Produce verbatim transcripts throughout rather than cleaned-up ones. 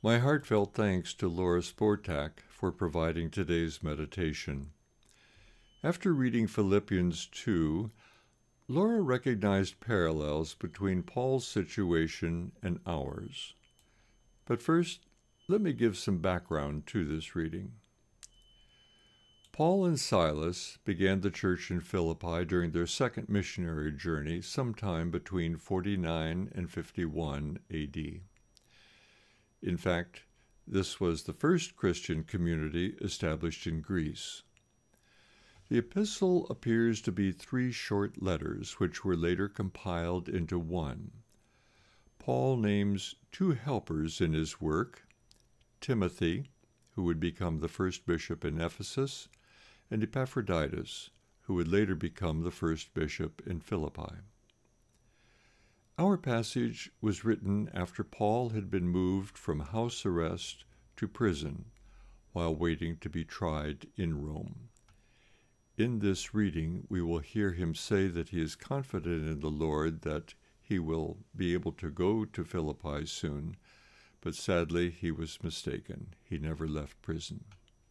My heartfelt thanks to Laura Sportak for providing today's meditation. After reading Philippians two, Laura recognized parallels between Paul's situation and ours. But first, let me give some background to this reading. Paul and Silas began the church in Philippi during their second missionary journey sometime between forty-nine and fifty-one A D. In fact, this was the first Christian community established in Greece. The epistle appears to be three short letters, which were later compiled into one. Paul names two helpers in his work, Timothy, who would become the first bishop in Ephesus, and Epaphroditus, who would later become the first bishop in Philippi. Our passage was written after Paul had been moved from house arrest to prison while waiting to be tried in Rome. In this reading, we will hear him say that he is confident in the Lord that he will be able to go to Philippi soon, but sadly he was mistaken. He never left prison.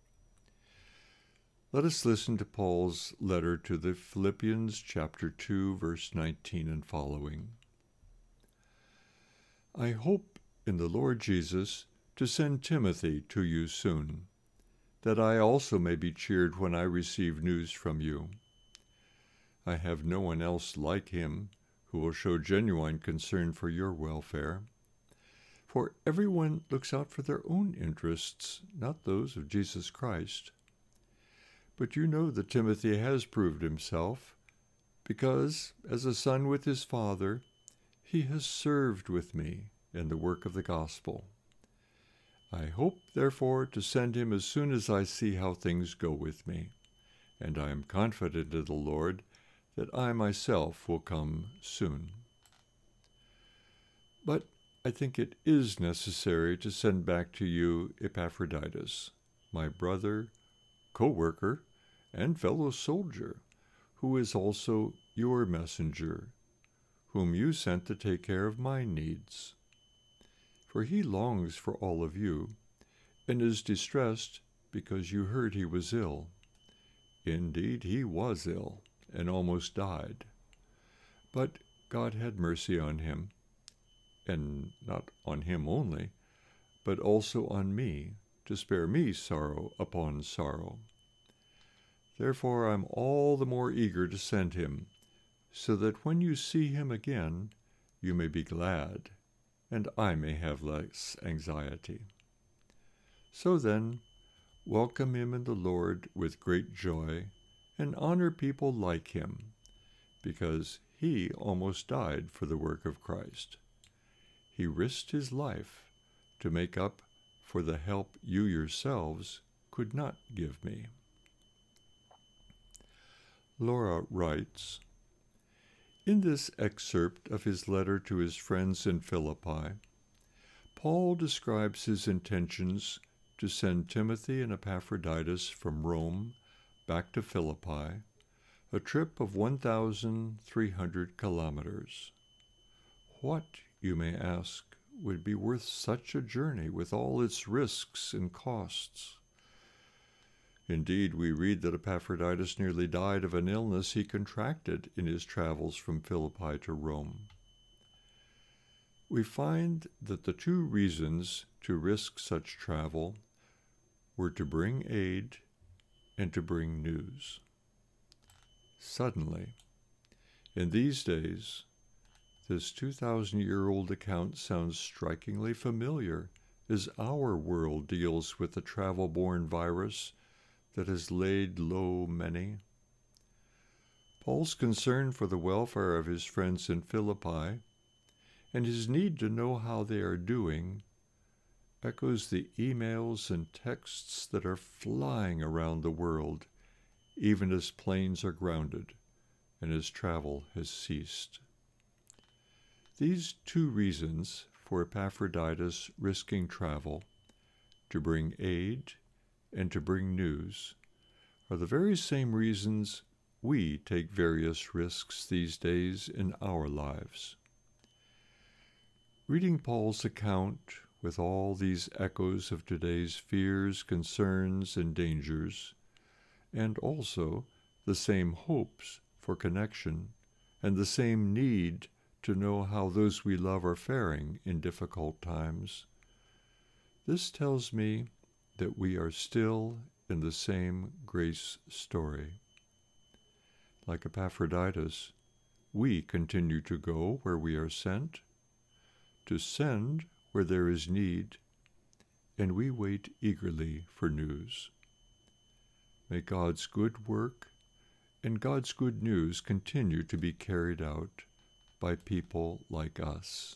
Let us listen to Paul's letter to the Philippians chapter two, verse nineteen and following. I hope in the Lord Jesus to send Timothy to you soon, that I also may be cheered when I receive news from you. I have no one else like him who will show genuine concern for your welfare. For everyone looks out for their own interests, not those of Jesus Christ. But you know that Timothy has proved himself, because, as a son with his father, he has served with me in the work of the gospel. I hope, therefore, to send him as soon as I see how things go with me, and I am confident in the Lord that I myself will come soon. But I think it is necessary to send back to you Epaphroditus, my brother, co-worker, and fellow soldier, who is also your messenger, whom you sent to take care of my needs. For he longs for all of you, and is distressed because you heard he was ill. Indeed, he was ill, and almost died. But God had mercy on him, and not on him only, but also on me, to spare me sorrow upon sorrow. Therefore I am all the more eager to send him, so that when you see him again, you may be glad, and I may have less anxiety. So then, welcome him in the Lord with great joy, and honor people like him, because he almost died for the work of Christ. He risked his life to make up for the help you yourselves could not give me. Laura writes, in this excerpt of his letter to his friends in Philippi, Paul describes his intentions to send Timothy and Epaphroditus from Rome back to Philippi, a trip of one thousand three hundred kilometers. What, you may ask, would be worth such a journey with all its risks and costs? Indeed, we read that Epaphroditus nearly died of an illness he contracted in his travels from Philippi to Rome. We find that the two reasons to risk such travel were to bring aid and to bring news. Suddenly, in these days, this two thousand year old account sounds strikingly familiar as our world deals with the travel-borne virus that has laid low many. Paul's concern for the welfare of his friends in Philippi and his need to know how they are doing echoes the emails and texts that are flying around the world, even as planes are grounded and as travel has ceased. These two reasons for Epaphroditus risking travel, to bring aid and to bring news, are the very same reasons we take various risks these days in our lives. Reading Paul's account with all these echoes of today's fears, concerns, and dangers, and also the same hopes for connection and the same need to know how those we love are faring in difficult times, this tells me that we are still in the same grace story. Like Epaphroditus, we continue to go where we are sent, to send where there is need, and we wait eagerly for news. May God's good work and God's good news continue to be carried out by people like us.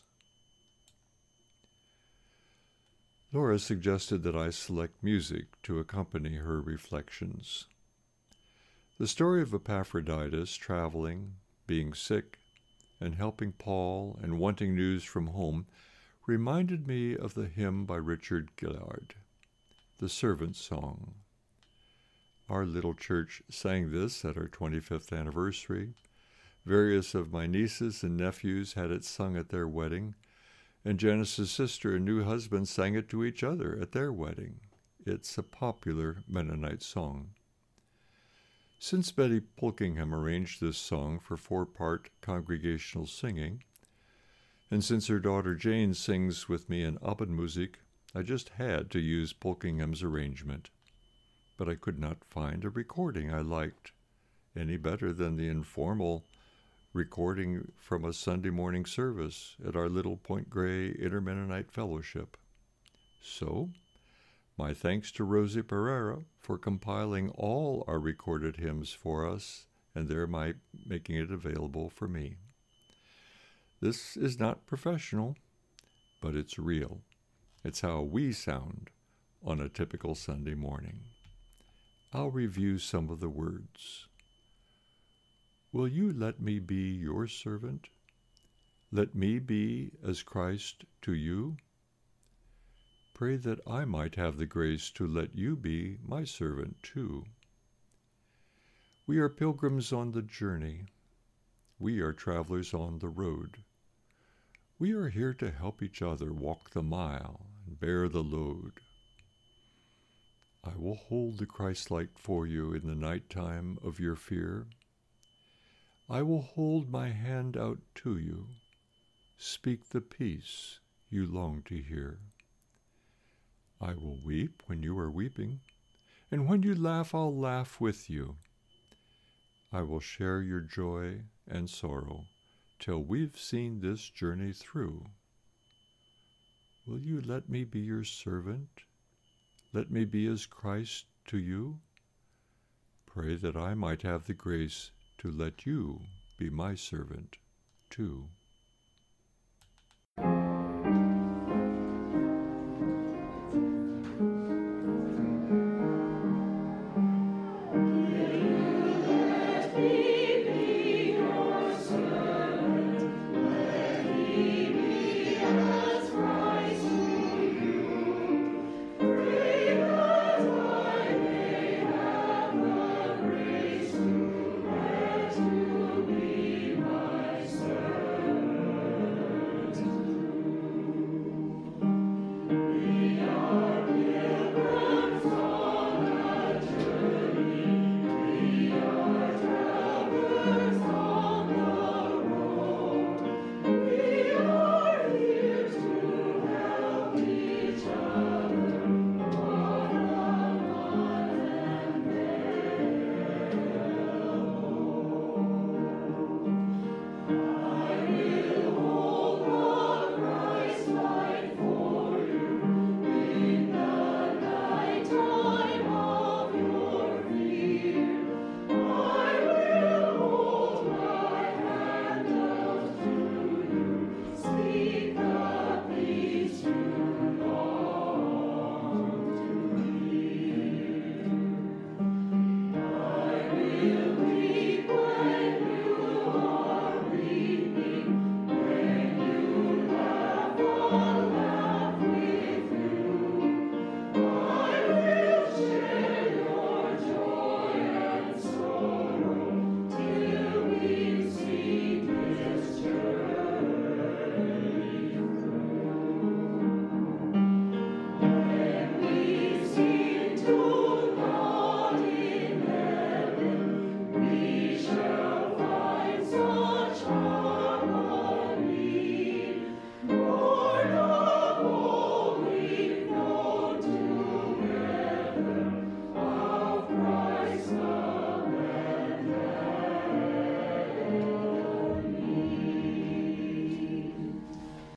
Laura suggested that I select music to accompany her reflections. The story of Epaphroditus traveling, being sick, and helping Paul and wanting news from home reminded me of the hymn by Richard Gillard, The Servant's Song. Our little church sang this at our twenty-fifth anniversary. Various of my nieces and nephews had it sung at their wedding, and Janice's sister and new husband sang it to each other at their wedding. It's a popular Mennonite song. Since Betty Pulkingham arranged this song for four-part congregational singing, and since her daughter Jane sings with me in Abendmusik, I just had to use Pulkingham's arrangement. But I could not find a recording I liked any better than the informal recording from a Sunday morning service at our little Point Grey Intermennonite Fellowship. So, my thanks to Rosie Pereira for compiling all our recorded hymns for us and thereby making it available for me. This is not professional, but it's real. It's how we sound on a typical Sunday morning. I'll review some of the words. Will you let me be your servant? Let me be as Christ to you? Pray that I might have the grace to let you be my servant too. We are pilgrims on the journey. We are travelers on the road. We are here to help each other walk the mile and bear the load. I will hold the Christ-like for you in the nighttime of your fear. I will hold my hand out to you, speak the peace you long to hear. I will weep when you are weeping, and when you laugh, I'll laugh with you. I will share your joy and sorrow till we've seen this journey through. Will you let me be your servant? Let me be as Christ to you? Pray that I might have the grace to let you be my servant too.